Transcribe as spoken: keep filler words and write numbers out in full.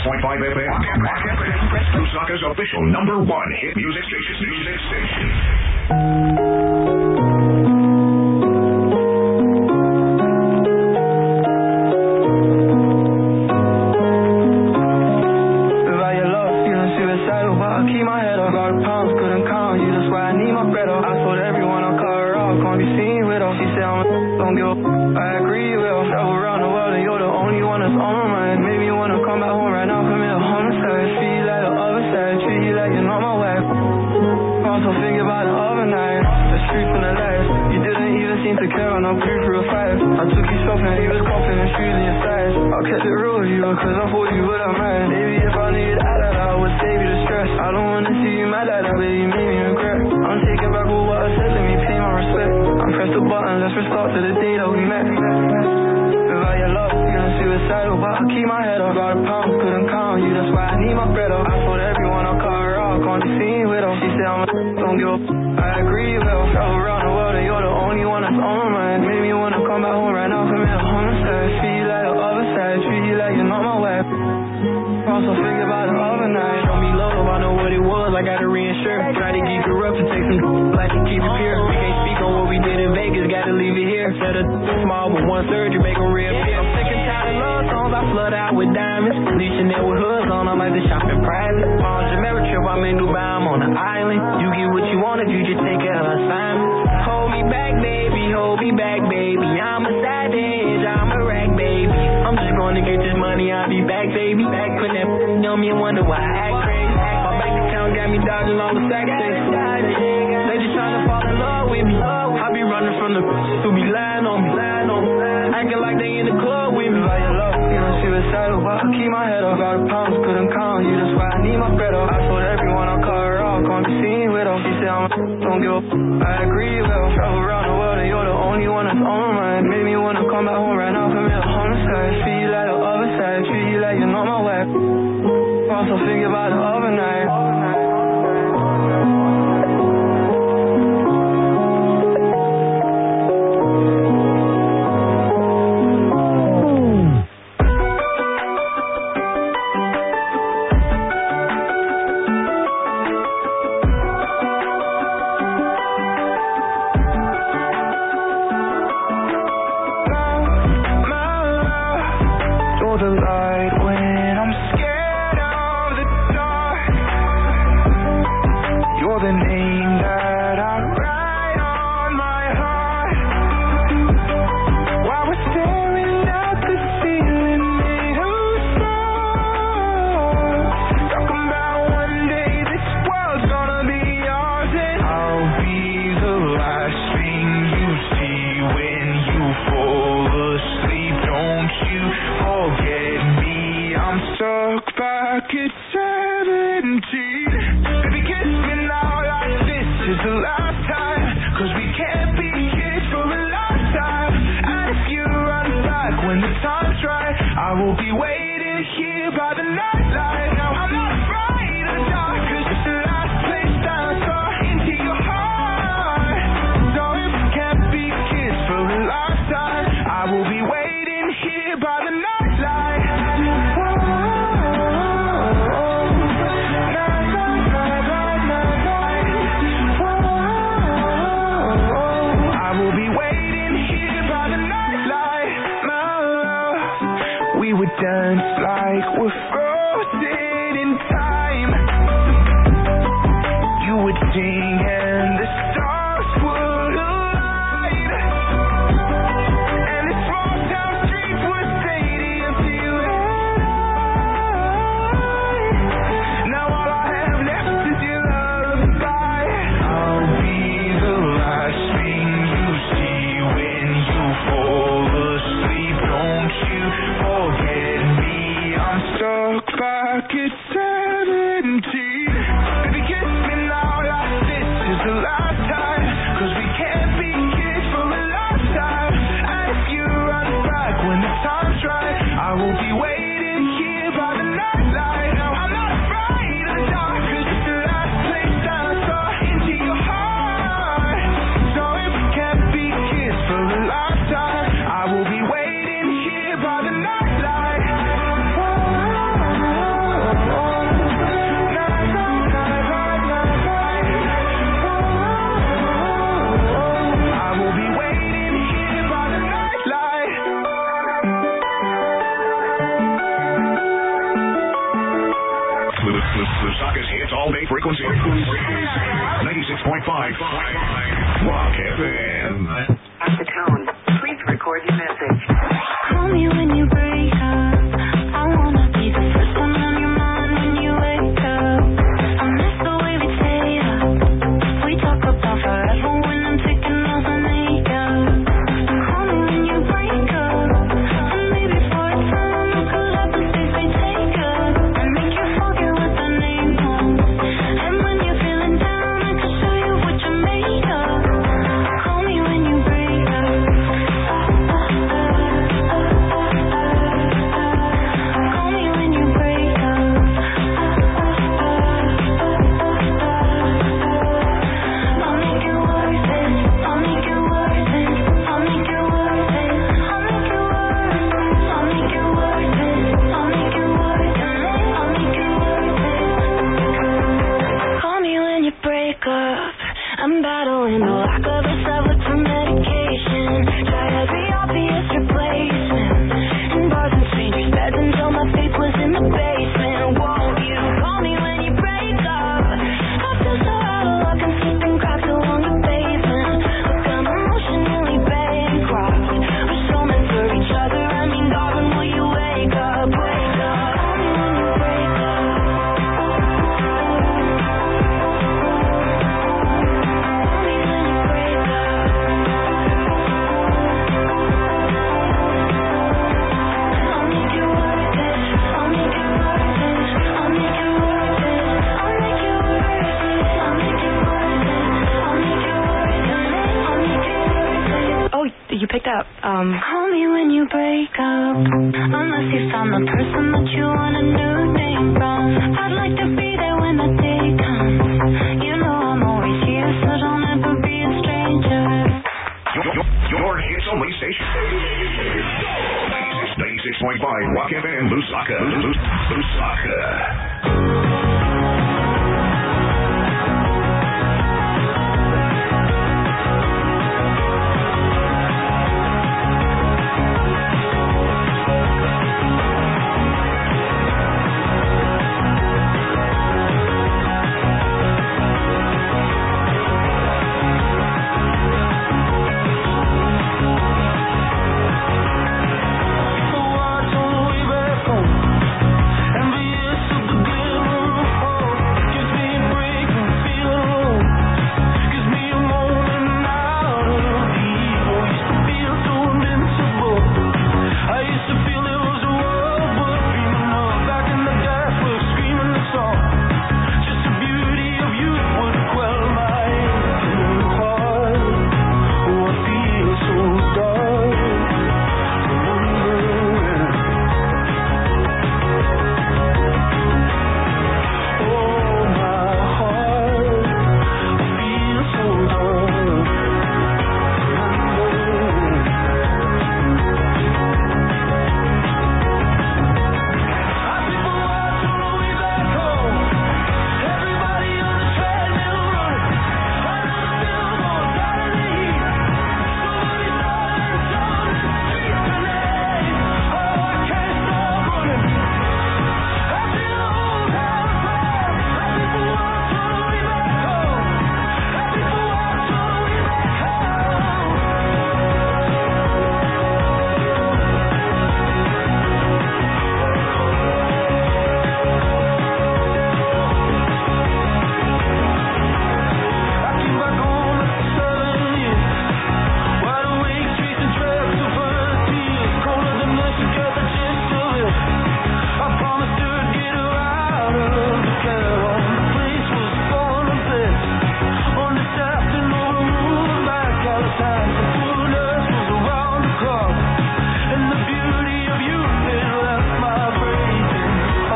point five F M. Lusaka's official number one hit music station. Music station. I will be waiting here by the nightlight. Lusaka's hits all day frequency. ninety-six point five Rock F M. At the tone, please record your message. Call me when you break up. I wanna be the first one on your mind when you wake up. I miss the way we stay up. We talk about forever when I'm taking off my makeup. Call me when you break up. And maybe for a time I could have the space we take up and make you forget what the name was. And when you're feeling down, I can show you what you're made of. Call me when you break up. Call me when you break up. I'll make it worth it. I'll make it worth it. I'll make it worth it. I'll make it worth it. I'll make it worth it. I'll make it worth it. I'll make it worth it. Call me when you break up. I'm battling the lack of a sublet for medication. Try every obvious replacement. In bars and strangers' beds until my faith was in the basement. Won't you call me when you break up? I feel so out of luck and slipping cracks along the pavement. Look, I'm emotionally bankrupt. We're so meant for each other. I mean, darling, will you wake up? Wake up. Call me when you break up. Call me when you break up. I'll make it worth it. I'll make it worth it. I'll make it worth it. I'll make it worth it. I'll make it worth it. I'll make it worth it. I'll make it worth it. Oh, you picked up. Um. Call me when you break up. Unless you found the person that you want a new name from. I'd like to be there when the day comes. You know I'm always here, so don't ever be a stranger. Your, your, your hits only station. ninety-six point five Rock F M, Lusaka. Lusaka.